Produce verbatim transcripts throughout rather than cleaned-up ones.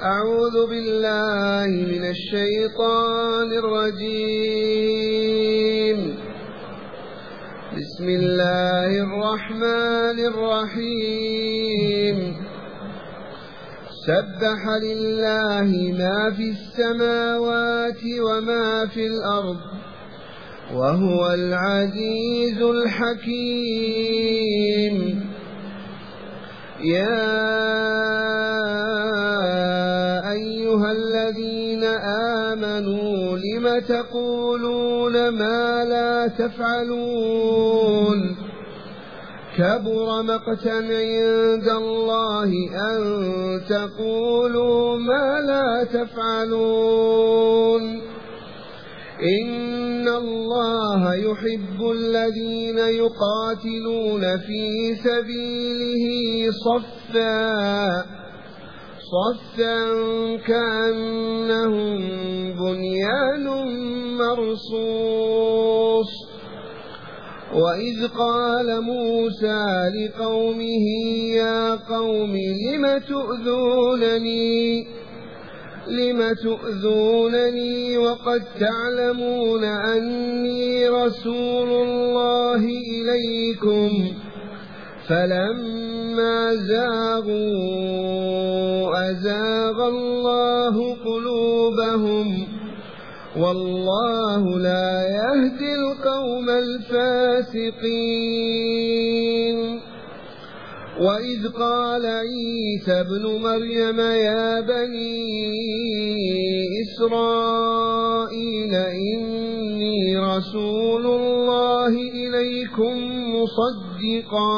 أعوذ بالله من الشيطان الرجيم. بسم الله الرحمن الرحيم. سبح لله ما في السماوات وما في الأرض وهو العزيز الحكيم. يا أيها الذين آمنوا لم تقولون ما لا تفعلون كبر مقتا عند الله أن تقولوا ما لا تفعلون. إن الله يحب الذين يقاتلون في سبيله صفا صفا كأنهم بنيان مرصوص. وإذ قال موسى لقومه يا قوم لم تؤذونني لم تؤذونني وقد تعلمون أني رسول الله إليكم فلما زاغوا أزاغ الله قلوبهم والله لا يهدي القوم الفاسقين. وإذ قال عيسى ابن مريم يا بني إسرائيل إني رسول الله إليكم مصدقا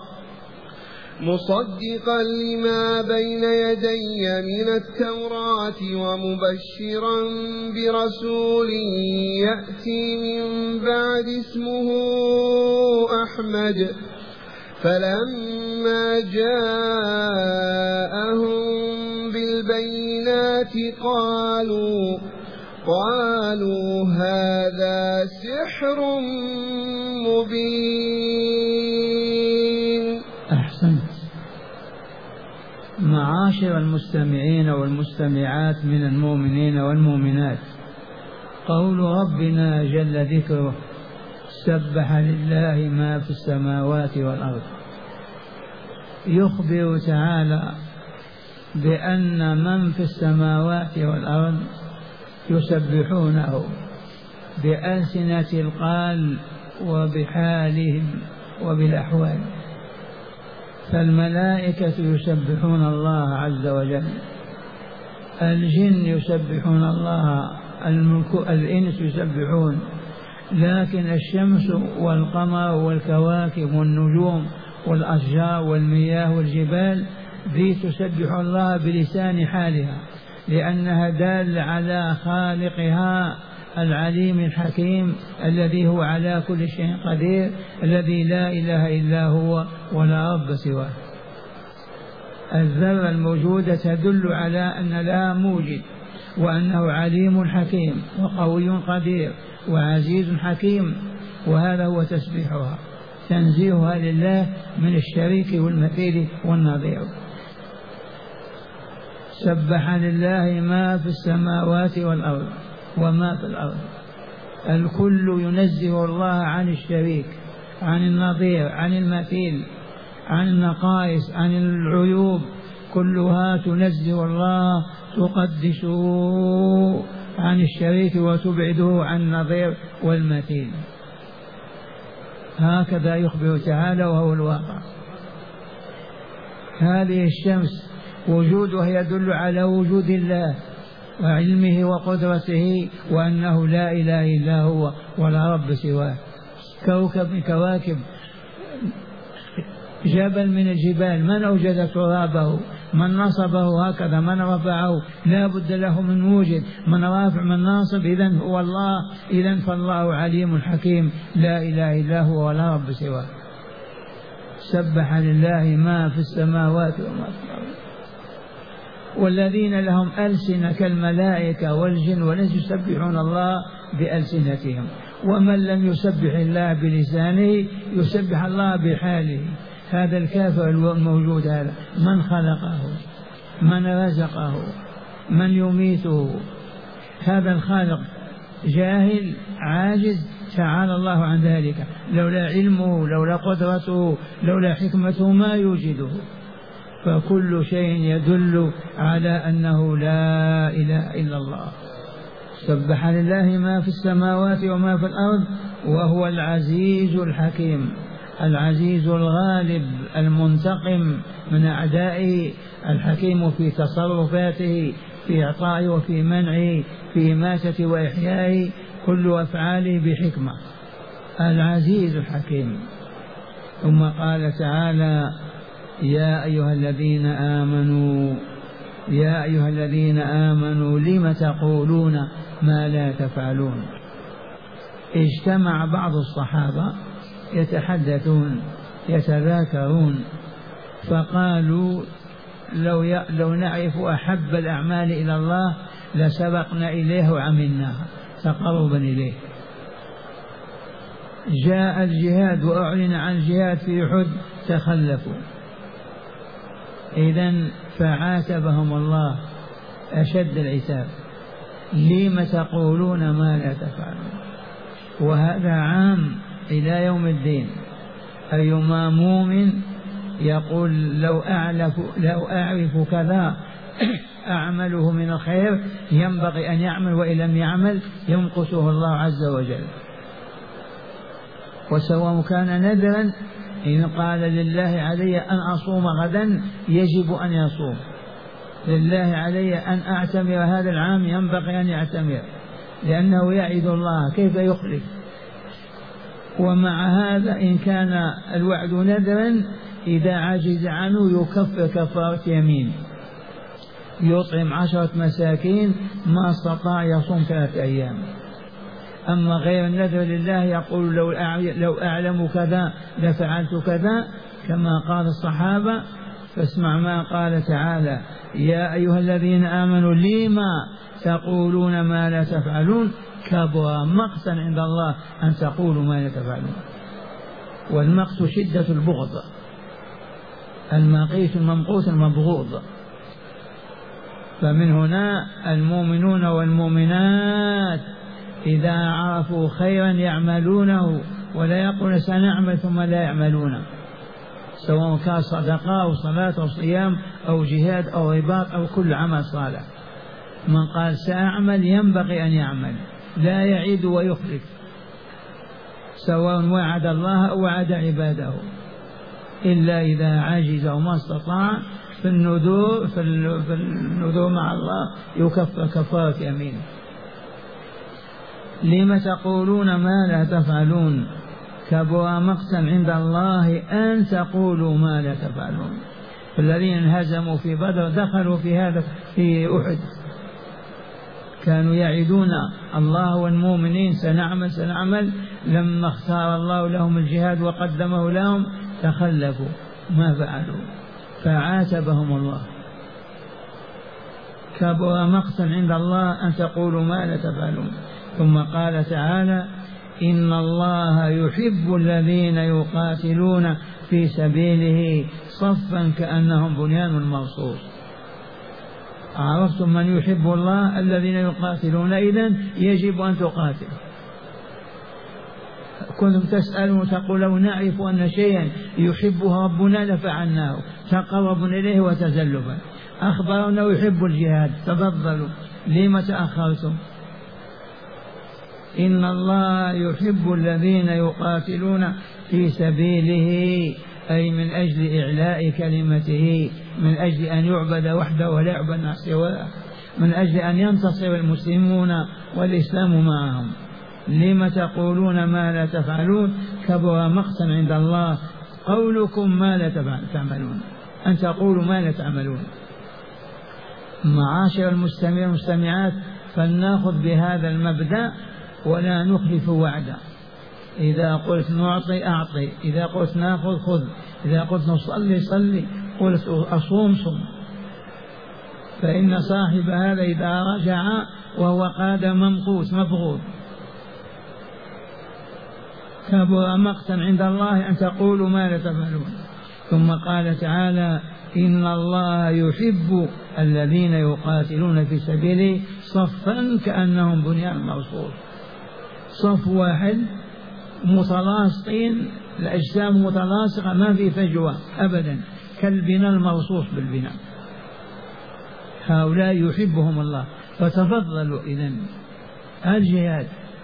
مصدقا لما بين يدي من التوراة ومبشرا برسول يأتي من بعد اسمه أحمد. فلما جاءهم بالبينات قالوا قالوا هذا سحر مبين. أحسنت. معاشر المستمعين والمستمعات من المؤمنين والمؤمنات، قول ربنا جل ذكره سبح لله ما في السماوات والأرض يخبر تعالى بأن من في السماوات والأرض يسبحونه بألسنة القال وبحالهم وبالأحوال. فالملائكة يسبحون الله عز وجل، الجن يسبحون الله، الإنس يسبحون، لكن الشمس والقمر والكواكب والنجوم والأشجار والمياه والجبال ذي تسبح الله بلسان حالها، لأنها دالة على خالقها العليم الحكيم الذي هو على كل شيء قدير، الذي لا إله إلا هو ولا رب سواه. الذرة الموجودة تدل على أن لها موجد، وأنه عليم حكيم وقوي قدير وعزيز حكيم، وهذا هو تسبيحها، تنزيهها لله من الشريك والمثيل والنظير. سبح لله ما في السماوات والأرض وما في الأرض. الكل ينزه الله عن الشريك، عن النظير، عن المثيل، عن النقائص، عن العيوب، كلها تنزه الله، تقدسه عن الشريك وتبعده عن النظير والمثيل. هكذا يخبر تعالى وهو الواقع. هذه الشمس وجودها يدل على وجود الله وعلمه وقدرته، وأنه لا إله إلا هو ولا رب سواه. كوكب من كواكب، جبل من الجبال، من أوجد ترابه؟ من نصبه هكذا؟ من رفعه؟ لا بد له من موجد، من رافع من ناصب، إذن هو الله. إذن فالله عليم حكيم لا إله إلا هو ولا رب سواه. سبح لله ما في السماوات وما في الأرض. والذين لهم ألسنة كالملائكة والجن والإنس يسبحون الله بألسنتهم، ومن لم يسبح الله بلسانه يسبح الله بحاله. هذا الكافر الموجود هذا من خلقه؟ من رزقه، من يميته. هذا الخالق جاهل عاجز، تعالى الله عن ذلك. لولا علمه، لولا قدرته، لولا حكمته ما يوجده. فكل شيء يدل على أنه لا إله إلا الله. سبح لله ما في السماوات وما في الأرض وهو العزيز الحكيم، العزيز الغالب المنتقم من أعدائه، الحكيم في تصرفاته، في إعطائه وفي منعه، في إماتته وإحيائه، كل أفعاله بحكمة، العزيز الحكيم. ثم قال تعالى: يا أيها الذين آمنوا يا أيها الذين آمنوا لم تقولون ما لا تفعلون. اجتمع بعض الصحابة يتحدثون يتذاكرون فقالوا: لو, ي... لو نعرف أحب الأعمال إلى الله لسبقنا إليه وعملناها تقربا إليه. جاء الجهاد وأعلن عن الجهاد في أحد تخلفوا. إذن فعاتبهم الله أشد العتاب: لم تقولون ما لا تفعلون. وهذا عام إلى يوم الدين. أيما مؤمن يقول: لو أعرف, لو أعرف كذا أعمله من الخير ينبغي أن يعمل، وإن لم يعمل ينقصه الله عز وجل. وسواء كان نذرا، إن قال: لله علي أن أصوم غدا يجب أن يصوم، لله علي أن أعتمر هذا العام ينبغي أن يعتمر، لأنه يعد الله كيف يخلف. ومع هذا إن كان الوعد نذرا إذا عجز عنه يكفر كفارة يمين، يطعم عشرة مساكين ما استطاع يصوم ثلاثة أيام. أما غير النذر لله يقول: لو لو أعلم كذا لفعلت كذا، كما قال الصحابة. فاسمع ما قال تعالى: يا أيها الذين آمنوا لما تقولون ما لا تفعلون كبر مقتا عند الله أن تقولوا ما لا تفعلون. والمقت شدة البغض، المقيت الممقوت المبغوض. فمن هنا المؤمنون والمؤمنات إذا عرفوا خيرا يعملونه، ولا يقولون سنعمل ثم لا يعملون، سواء كان صدقة أو صلاة أو صيام أو جهاد أو رباط أو كل عمل صالح. من قال سأعمل ينبغي أن يعمل، لا يعيد ويخلف، سواء وعد الله أو وعد عباده، إلا إذا عجز وما استطاع في النذور في النذور مع الله يكفر كفارة يمين. لم تقولون ما لا تفعلون كبر مقتا عند الله أن تقولوا ما لا تفعلون. الذين انهزموا في بدر دخلوا في هذا في أحد، كانوا يعدون الله والمؤمنين سنعمل سنعمل، لما اختار الله لهم الجهاد وقدمه لهم تخلفوا ما فعلوا فعاتبهم الله. كبر مقتا عند الله أن تقولوا ما لا تفعلون. ثم قال تعالى: إن الله يحب الذين يقاتلون في سبيله صفا كأنهم بنيان مرصوص. عرفتم من يحب الله؟ الذين يقاتلون. إذن يجب أن تقاتل. كنتم تسألون تقول: لو نعرف أن شيئا يحبه ربنا لفعلناه تقربا إليه وتزلفا. أخبرنا يحب الجهاد، تفضلوا، لما تأخرتم؟ إن الله يحب الذين يقاتلون في سبيله، أي من أجل إعلاء كلمته، من أجل أن يعبد وحده ولا يعبد مع سواه، من أجل أن ينتصر المسلمون والإسلام معهم. لم تقولون ما لا تفعلون كبر مقتا عند الله قولكم ما لا تعملون، أن تقولوا ما لا تعملون. معاشر المستمعين والمستمعات، فلنأخذ بهذا المبدأ ولا نخلف وعدا. إذا قلت نعطي أعطي، إذا قلت نأخذ خذ، إذا قلت نصلي صلي، قلت أصوم صم. فإن صاحب هذا إذا رجع وهو قاد ممقوت مبغوض. كبر مقتا عند الله أن تقولوا ما لا تفعلون. ثم قال تعالى: إن الله يحب الذين يقاتلون في سبيله صفا كأنهم بنيان مرصوص، صف واحد متلاصقين، الأجسام متلاصقة ما في فجوة أبدا، كالبناء المرصوص بالبناء. هؤلاء يحبهم الله، فتفضلوا إذن الجهاد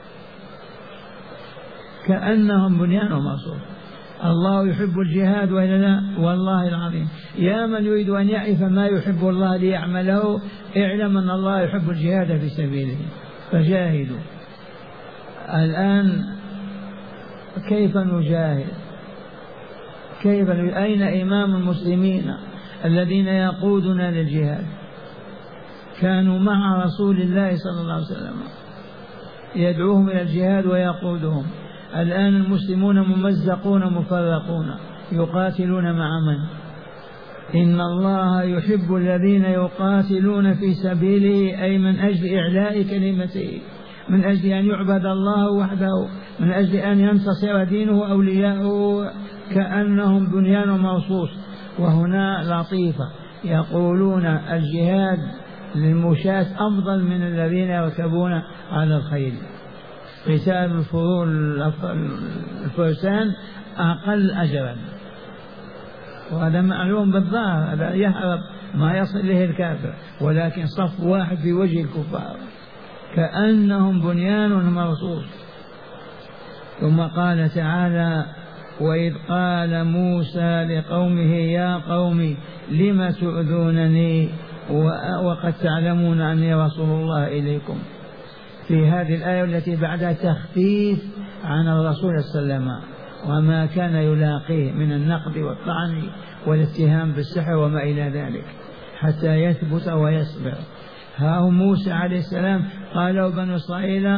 كأنهم بنيان مرصوص. الله يحب الجهاد وإلا لا؟ والله العظيم يا من يريد أن يعرف ما يحب الله ليعمله، اعلم أن الله يحب الجهاد في سبيله فجاهدوا. الآن كيف نجاهد؟ كيف؟ أين إمام المسلمين الذين يقودنا للجهاد؟ كانوا مع رسول الله صلى الله عليه وسلم يدعوهم إلى الجهاد ويقودهم. الآن المسلمون ممزقون مفرقون، يقاتلون مع من؟ إن الله يحب الذين يقاتلون في سبيله، أي من أجل إعلاء كلمته، من أجل أن يعبد الله وحده، من أجل أن ينتصر دينه أولياءه كأنهم بنيان مرصوص. وهنا لطيفة، يقولون الجهاد للمشاة أفضل من الذين يركبون على الخيل. قتال الفرول الفرسان أقل أجرا، وهذا معلوم بالظاهر، هذا يهرب ما يصل إليه الكافر، ولكن صف واحد في وجه الكفار كأنهم بنيان مرصوص. ثم قال تعالى: وإذ قال موسى لقومه يا قوم لم تؤذونني وقد تعلمون أني رسول الله إليكم. في هذه الآية التي بعدها تخفيف عن الرسول صلى الله عليه وسلم وما كان يلاقيه من النقد والطعن والاتهام بالسحر وما إلى ذلك حتى يثبت ويصبر. ها هو موسى عليه السلام قالوا بنو إسرائيل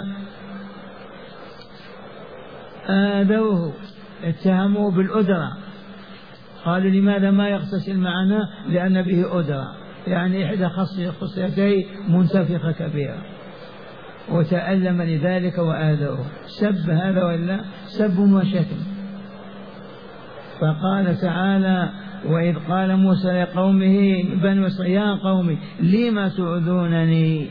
آذوه، اتهموه بالأدرة، قالوا لماذا ما يغتسل معنا؟ لأن به أدرة، يعني إحدى خصيتين منتفخة كبيرة، وتألم لذلك وآذوه. سب هذا ولا سب وشتم. فقال تعالى: وإذ قال موسى لقومه بنو إسرائيل يا قوم لم تؤذونني،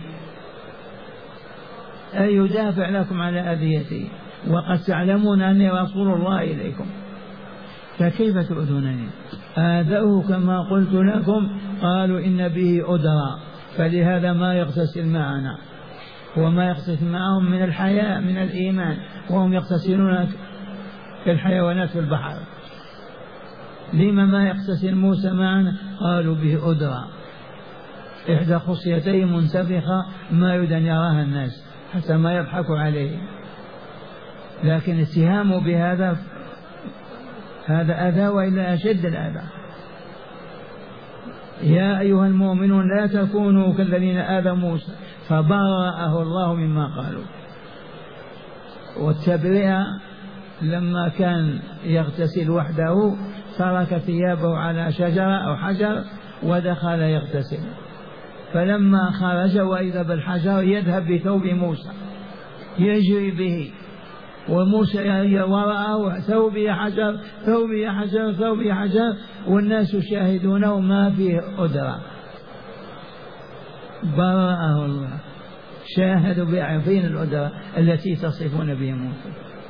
أي يدافع لكم على أذيتي وقد تعلمون أني رسول الله إليكم، فكيف تؤذونني؟ آذوه كما قلت لكم، قالوا إن به أدرى، فلهذا ما يغتسل معنا، وما يغتسل معهم من الحياء من الإيمان، وهم يغتسلون كالحيوانات في البحر. لما ما يغتسل موسى معنا؟ قالوا به أدرى، إحدى خصيتين منتفخة ما يريد أن يراها الناس حتى ما يضحكوا عليه. لكن اتهامه بهذا هذا أذى وإلا أشد الأذى. يا أيها المؤمنون لا تكونوا كالذين آذوا موسى فبرأه الله مما قالوا. والتبرئة لما كان يغتسل وحده ترك ثيابه على شجرة أو حجر ودخل يغتسل، فلما خرج وإذا بالحجر يذهب بثوب موسى يجري به، وموسى وراءه ثوبي حجر ثوبي حجر ثوبي حجر، والناس يشاهدونه ما فيه أدرى. برأه الله، شاهدوا بأعين الأدرى التي تصفون به موسى.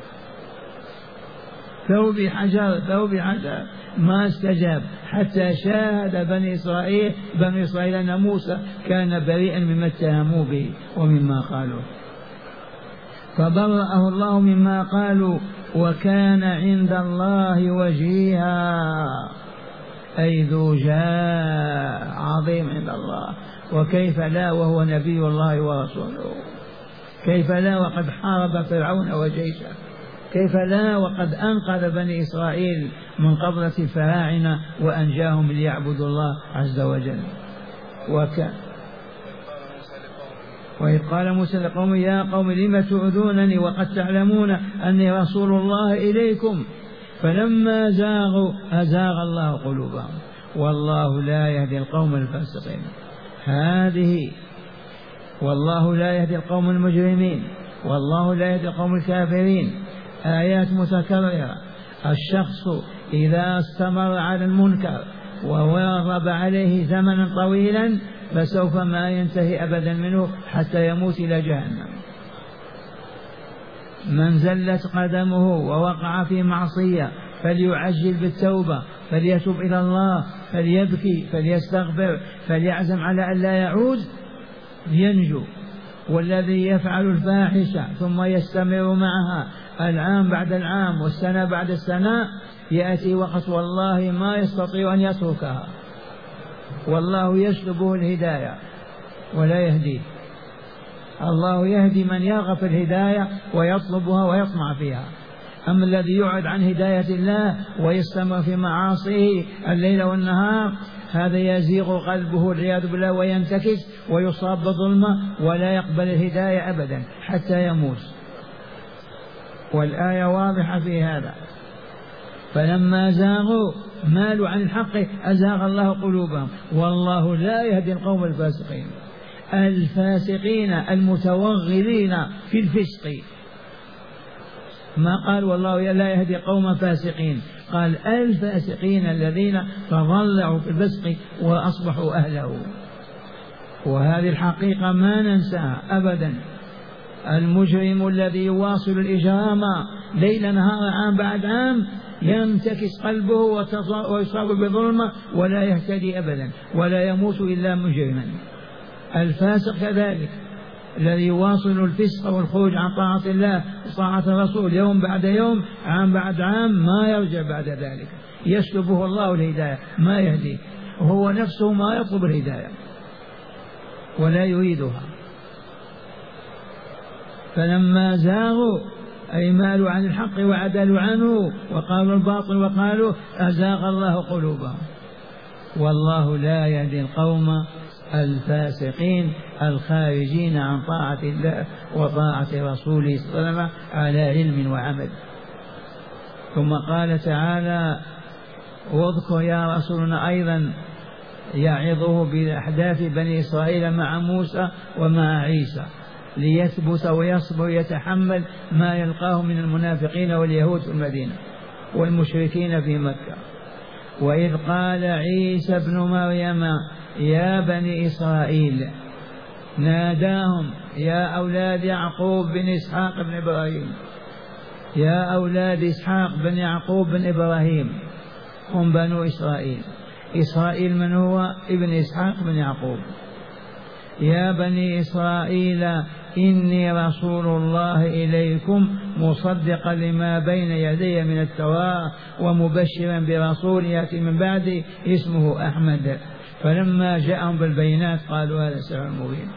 ثوبي حجر ثوبي حجر، ما استجاب حتى شاهد بني إسرائيل بني إسرائيل أن موسى كان بريئا مما اتهموا به ومما قالوا. فبرأه الله مما قالوا وكان عند الله وجيها، أي ذو جاه عظيم عند الله. وكيف لا وهو نبي الله ورسوله؟ كيف لا وقد حارب فرعون وجيشه؟ كيف لا وقد أنقذ بني إسرائيل من قبضة الفراعنة وأنجاهم ليعبدوا الله عز وجل. وكان وإذ قال موسى لقومه يا قوم لم تؤذونني وقد تعلمون أني رسول الله إليكم، فلما زاغوا أزاغ الله قلوبهم والله لا يهدي القوم الفاسقين. هذه والله لا يهدي القوم المجرمين، والله لا يهدي القوم الكافرين، آيات متكررة. الشخص إذا استمر على المنكر وواظب عليه زمنا طويلا فسوف ما ينتهي أبدا منه حتى يموت إلى جهنم. من زلت قدمه ووقع في معصية فليعجل بالتوبة، فليتوب إلى الله، فليبكي، فليستغفر، فليعزم على أن لا يعود ينجو. والذي يفعل الفاحشة ثم يستمر معها العام بعد العام والسنة بعد السنة يأتي وقت والله ما يستطيع أن يتركها، والله يسلبه الهداية ولا يهديه. الله يهدي من يرغب في الهداية ويطلبها ويطمع فيها. أما الذي يعد عن هداية الله ويستمر في معاصيه الليل والنهار هذا يزيغ قلبه والعياذ بالله وينتكس ويصاب بظلمة ولا يقبل الهداية أبدا حتى يموت. والآية واضحة في هذا. فلما زاغوا مالوا عن الحق أزاغ الله قلوبهم والله لا يهدي القوم الفاسقين. الفاسقين المتوغلين في الفسق، ما قال والله لا يهدي قوم فاسقين، قال الفاسقين الذين تضلعوا في الفسق وأصبحوا أهله. وهذه الحقيقة ما ننساها أبدا. المجرم الذي يواصل الإجرام ليل نهار عام بعد عام ينتكس قلبه ويصاب بظلمة ولا يهتدي أبدا ولا يموت إلا مجرما. الفاسق كذلك الذي يواصل الفسق والخروج عن طاعة الله وطاعة الرسول يوم بعد يوم عام بعد عام ما يرجع بعد ذلك، يسلبه الله الهداية ما يهديه، وهو نفسه ما يطلب الهداية ولا يريدها. فلما زاغوا أي مالوا عن الحق وعدلوا عنه وقالوا الباطل وقالوا أزاغ الله قلوبهم. والله لا يهدي القوم الفاسقين الخارجين عن طاعة الله وطاعة رسوله صلى الله عليه وسلم على علم وعمل. ثم قال تعالى: واذكر يا رسولنا أيضا يعظه بأحداث بني إسرائيل مع موسى ومع عيسى ليثبت ويصبر ويتحمل ما يلقاه من المنافقين واليهود في المدينة والمشركين في مكة. وإذ قال عيسى ابن مريم يا بني إسرائيل، ناداهم يا أولاد يعقوب بن إسحاق بن إبراهيم، يا أولاد إسحاق بن يعقوب بن إبراهيم، هم بنو إسرائيل. إسرائيل من هو؟ ابن إسحاق بن يعقوب. يا بني إسرائيل إني رسول الله إليكم مصدقا لما بين يدي من التوراة ومبشرا برسول يأتي من بعدي اسمه أحمد. فلما جاءهم بالبينات قالوا هذا سحر مبين.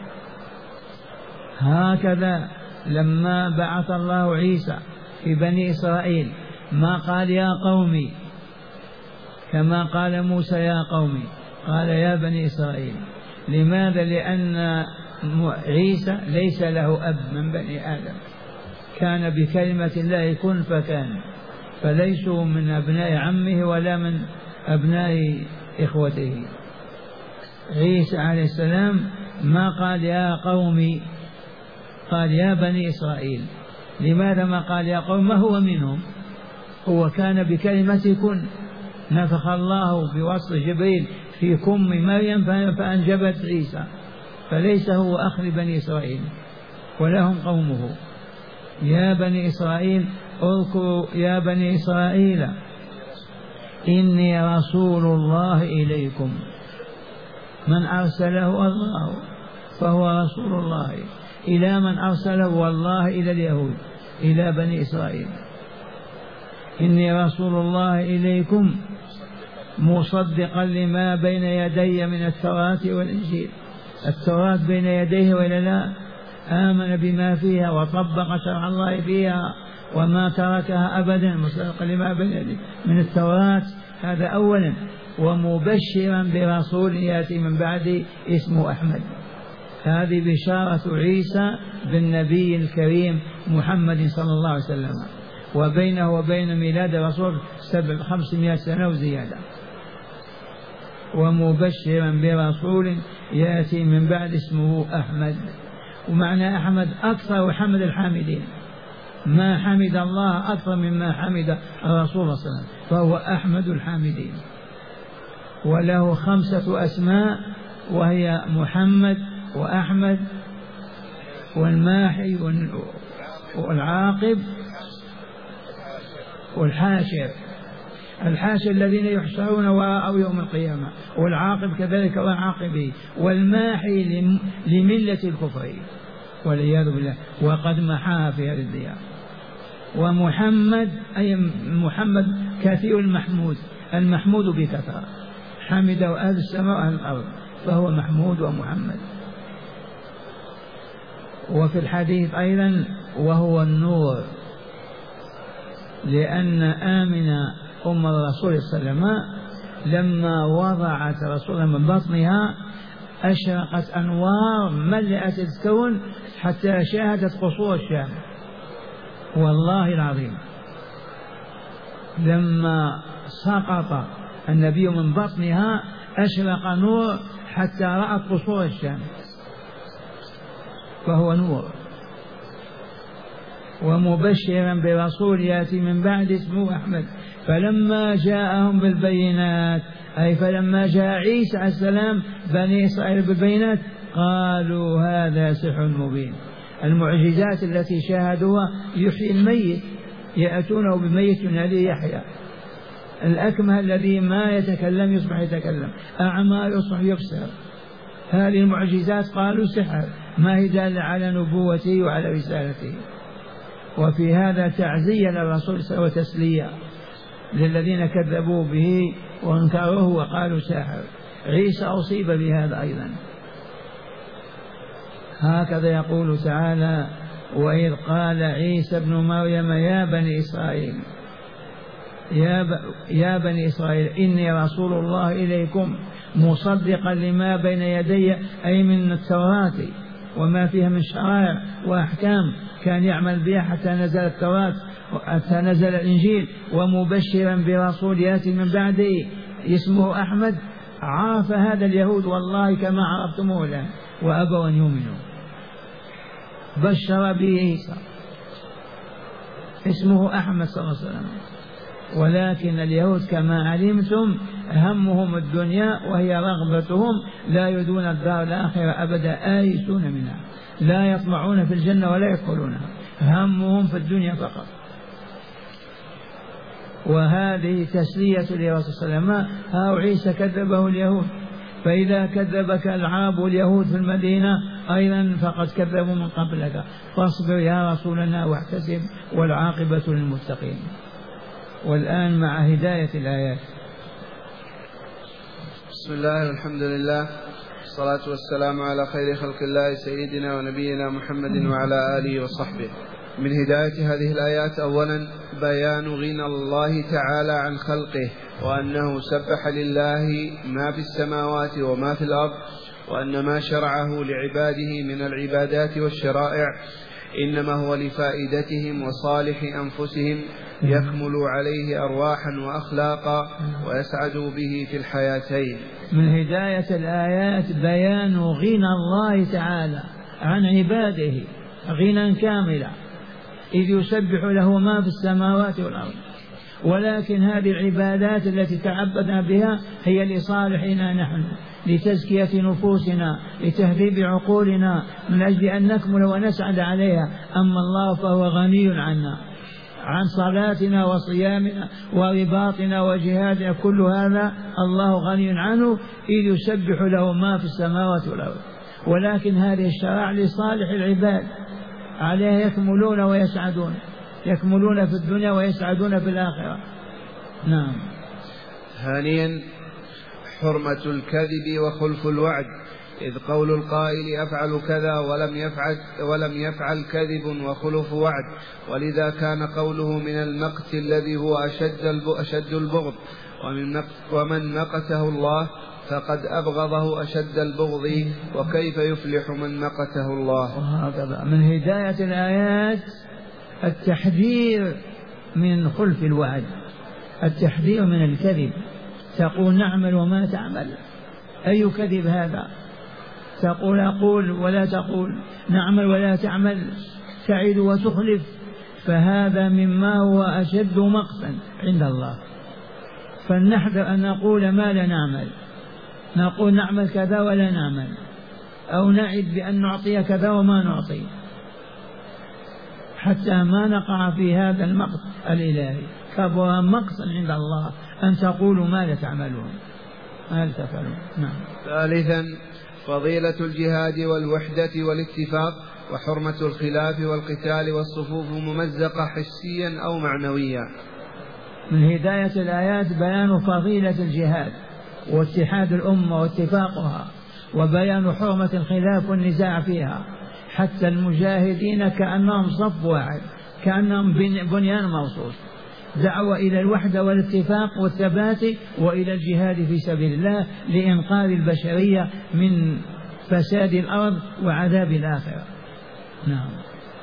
هكذا لما بعث الله عيسى في بني إسرائيل ما قال يا قومي كما قال موسى يا قومي، قال يا بني إسرائيل. لماذا؟ لأن عيسى ليس له أب من بني آدم، كان بكلمة الله كن فكان، فليسوا من أبناء عمه ولا من أبناء إخوته. عيسى عليه السلام ما قال يا قومي، قال يا بني إسرائيل. لماذا ما قال يا قوم؟ ما هو منهم، هو كان بكلمة كن، نفخ الله بواسطة جبريل في كم مريم فأنجبت عيسى، فليس هو أخ لبني إسرائيل ولهم قومه. يا بني إسرائيل اذكروا يا بني إسرائيل إني رسول الله إليكم. من أرسله الله فهو رسول الله. إلى من أرسله؟ والله إلى اليهود، إلى بني إسرائيل. إني رسول الله إليكم مصدقا لما بين يدي من التوراة والإنجيل. التوراة بين يديه وإلا لا؟ آمن بما فيها وطبق شرع الله فيها وما تركها أبدا، مصدقا لما بين يديه من التوراة، هذا أولا. ومبشرا برسول يأتي من بعد اسمه أحمد. هذه بشارة عيسى بالنبي الكريم محمد صلى الله عليه وسلم، وبينه وبين ميلاد الرسول سبع خمسمائة سنة وزيادة. ومبشرا برسول يأتي من بعد اسمه أحمد. ومعنى أحمد أكثر حمد الحامدين، ما حمد الله أكثر مما حمد الرسول صلى الله عليه وسلم، فهو أحمد الحامدين. وله خمسة أسماء، وهي محمد وأحمد والماحي والعاقب والحاشر. الحاشر الذين يحشرون وراء يوم القيامة، والعاقب كذلك وعاقبه، والماحي لملة الكفر والعياذ بالله، وقد محاها في هذه الديار. ومحمد أي محمد كثير المحمود، المحمود بكثرة، حمده أهل السماء وأهل الأرض، فهو محمود ومحمد. وفي الحديث أيضا وهو النور، لأن آمنة أم الرسول صلى الله عليه وسلم لما وضعت رسولا من بطنها أشرقت أنوار ملأت الكون حتى شاهدت قصور الشام. والله العظيم لما سقط النبي من بطنها أشرق نور حتى رأت قصور الشام، فهو نور. ومبشرا برسول يأتي من بعد اسمه أحمد، فلما جاءهم بالبينات أي فلما جاء عيسى عليه السلام بني إسرائيل بالبينات قالوا هذا سحر مبين. المعجزات التي شاهدوها يحيي الميت، يأتونه بميت ينادي يحيى، الأكمه الذي ما يتكلم يصبح يتكلم، أعمى يصبح يبصر. هذه المعجزات قالوا سحر، ما هي دالة على نبوته وعلى رسالته. وفي هذا تعزية للرسول صلى الله عليه وسلم وتسلية للذين كذبوا به وانكروه وقالوا ساحر. عيسى أصيب بهذا أيضا. هكذا يقول تعالى: وإذ قال عيسى ابن مريم يا بني إسرائيل يا, ب... يا بني إسرائيل إني رسول الله إليكم مصدقا لما بين يدي، أي من التوراة وما فيها من شرائع وأحكام كان يعمل بها حتى نزل التوراة حتى نزل الإنجيل، ومبشرا برسول يأتي من بعده اسمه أحمد. عرف هذا اليهود والله كما عرفتموه الآن، وأبوا أن يؤمنوا. بشر به عيسى اسمه أحمد صلى الله عليه وسلم، ولكن اليهود كما علمتم همهم الدنيا وهي رغبتهم، لا يدون الدار الآخرة أبدا، آيسون منها، لا يطمعون في الجنة ولا يدخلونها، همهم في الدنيا فقط. وهذه تسلية لرسول صلى الله عليه وسلم. ها عيسى كذبه اليهود، فإذا كذبك العرب واليهود في المدينة أيضا فقد كذبوا من قبلك، فاصبر يا رسولنا واحتسب والعاقبة للمتقين. والآن مع هداية الآيات. بسم الله والحمد لله والصلاة والسلام على خير خلق الله سيدنا ونبينا محمد وعلى آله وصحبه. من هداية هذه الآيات أولا بيان غنى الله تعالى عن خلقه، وأنه سبح لله ما في السماوات وما في الأرض، وأن ما شرعه لعباده من العبادات والشرائع إنما هو لفائدتهم وصالح أنفسهم، يكمل عليه أرواحا وأخلاقا ويسعدوا به في الحياتين. من هداية الآيات بيان غنى الله تعالى عن عباده غنى كاملا، إذ يسبح له ما في السماوات والأرض، ولكن هذه العبادات التي تعبدنا بها هي لصالحنا نحن، لتزكية نفوسنا، لتهذيب عقولنا، من أجل أن نكمل ونسعد عليها. أما الله فهو غني عنا، عن صلاتنا وصيامنا ورباطنا وجهادنا، كل هذا الله غني عنه، إذ يسبح له ما في السماوات والأرض. ولكن هذه الشرائع لصالح العباد، عليها يكملون ويسعدون، يكملون في الدنيا ويسعدون في الآخرة. نعم. ثانيا حرمة الكذب وخلف الوعد، إذ قول القائل أفعل كذا ولم يفعل, ولم يفعل كذب وخلف وعد، ولذا كان قوله من المقت الذي هو أشد, أشد البغض، ومن, ومن مقته الله فقد أبغضه أشد البغض، وكيف يفلح من مقته الله. وهكذا من هداية الآيات التحذير من خلف الوعد، التحذير من الكذب. تقول نعمل وما تعمل، أي كذب هذا؟ تقول أقول ولا تقول، نعمل ولا تعمل، تعد وتخلف، فهذا مما هو أشد مقتا عند الله. فلنحذر أن نقول ما لا نعمل، نقول نعمل كذا ولا نعمل، أو نعد بأن نعطي كذا وما نعطي، حتى ما نقع في هذا المقت الإلهي. كبر مقتا عند الله أن تقولوا ما لا تعملون، ما لا تفعلون. نعم. ثالثا فضيلة الجهاد والوحدة والاتفاق وحرمة الخلاف والقتال والصفوف ممزقة حسيا أو معنويا. من هداية الآيات بيان فضيلة الجهاد واتحاد الأمة واتفاقها، وبيان حرمة الخلاف والنزاع فيها، حتى المجاهدين كأنهم صف واحد، كأنهم بنيان مرصوص. دعوة إلى الوحدة والاتفاق والثبات وإلى الجهاد في سبيل الله لإنقاذ البشرية من فساد الأرض وعذاب الآخرة. نعم.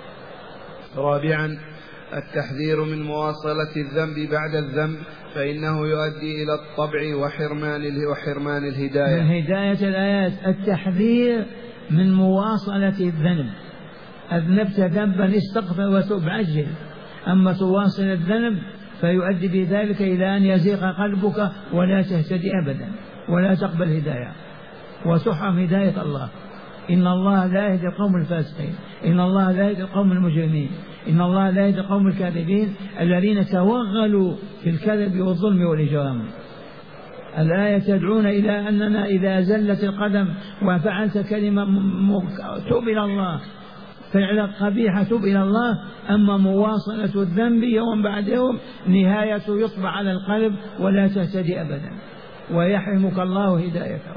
رابعا التحذير من مواصلة الذنب بعد الذنب، فإنه يؤدي إلى الطبع وحرمان وحرمان الهداية. من هداية الآيات التحذير من مواصلة الذنب. أذنبت ذنبا استغفر وتب عجل، أما تواصل الذنب فيؤدي بذلك إلى أن يزيغ قلبك ولا تهتدي أبدا ولا تقبل هداية وتحرم هداية الله. إن الله لا يهدي القوم الفاسقين، إن الله لا يهدي القوم المجرمين، إن الله لا يهدي القوم الكاذبين الذين توغلوا في الكذب والظلم والإجرام. الآية تدعون إلى أننا إذا زلت القدم وفعلت كلمة تب إلى الله، فعل قبيحة تب إلى الله، أما مواصلة الذنب يوم بعد يوم نهاية يطبع على القلب ولا تهتدي أبدا ويحرمك الله هدايته.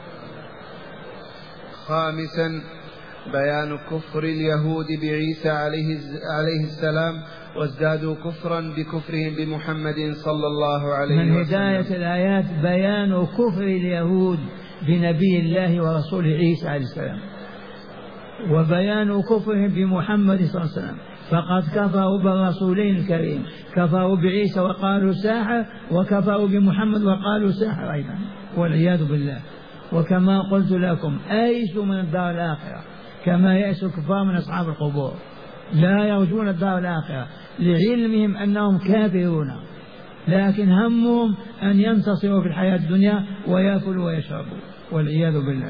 خامسا بيان كفر اليهود بعيسى عليه السلام، وازدادوا كفرا بكفرهم بمحمد صلى الله عليه وسلم. من هداية الآيات بيان كفر اليهود بنبي الله ورسوله عيسى عليه السلام، وبيان كفرهم بمحمد صلى الله عليه وسلم. فقد كفروا بالرسولين الكريم، كفروا بعيسى وقالوا ساحر، وكفروا بمحمد وقالوا ساحر أيضا والعياذ بالله. وكما قلت لكم أيسوا من الدار الآخرة كما يأس الكفار من أصحاب القبور، لا يرجون الدار الآخرة لعلمهم أنهم كافرون، لكن همهم أن ينتصروا في الحياة الدنيا ويأكلوا ويشربوا والعياذ بالله.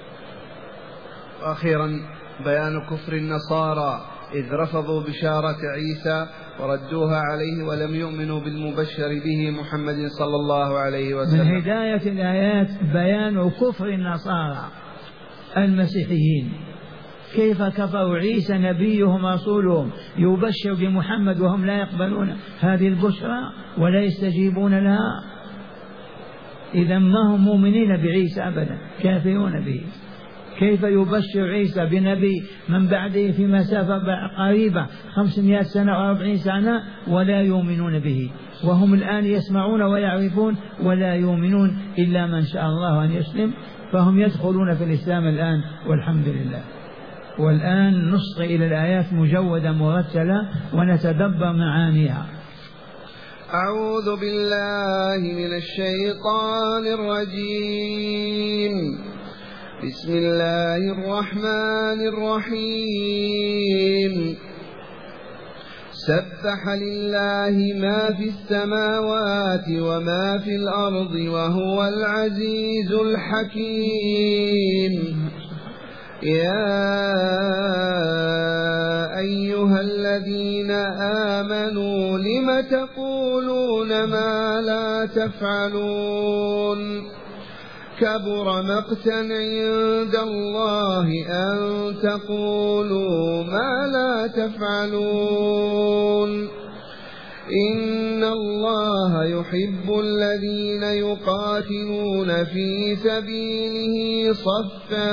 أخيرا بيان كفر النصارى إذ رفضوا بشارة عيسى وردوها عليه ولم يؤمنوا بالمبشر به محمد صلى الله عليه وسلم. من هداية الآيات بيان كفر النصارى المسيحيين، كيف كفروا عيسى نبيهم رسولهم يبشر بمحمد وهم لا يقبلون هذه البشرى ولا يستجيبون لها. إذا ما هم مؤمنين بعيسى أبدا، كافرون به. كيف يبشر عيسى بنبي من بعده في مسافة قريبة خمسمائة سنة أو أربعين سنة ولا يؤمنون به، وهم الآن يسمعون ويعرفون ولا يؤمنون إلا من شاء الله أن يسلم، فهم يدخلون في الإسلام الآن والحمد لله. والآن نصغي إلى الآيات مجودة مرتلة ونتدبر معانيها. أعوذ بالله من الشيطان الرجيم. بسم الله الرحمن الرحيم. سبح لله ما في السماوات وما في الأرض وهو العزيز الحكيم. يا أيها الذين آمنوا لم تقولون ما لا تفعلون؟ كبر مقتا عند الله أن تقولوا ما لا تفعلون. إن الله يحب الذين يقاتلون في سبيله صفا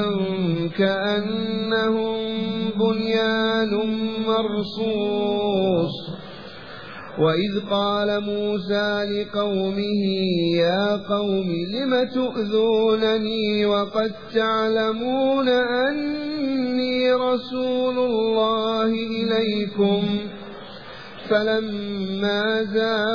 كأنهم بنيان مرصوص. وإذ قال موسى لقومه يا قوم لم تؤذونني وقد تعلمون أني رسول الله إليكم؟ فلما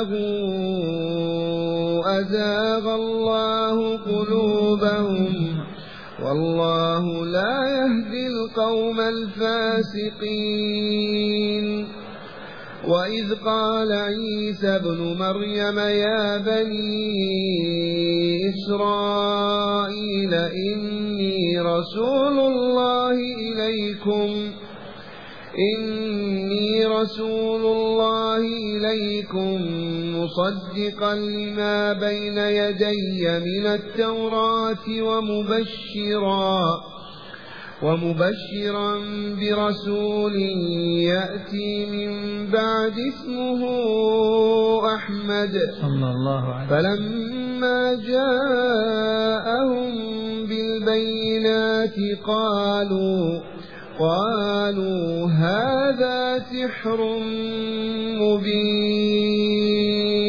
زاغوا أزاغ الله قلوبهم والله لا يهدي القوم الفاسقين. وإذ قال عيسى ابن مريم يا بني إسرائيل إني رسول الله إليكم إني رسول الله إليكم مصدقا لما بين يدي من التوراة ومبشرا ومبشرا برسول يأتي من بعد اسمه أحمد صلى الله عليه وسلم. فلما جاءهم بالبينات قالوا قالوا هذا سحر مبين.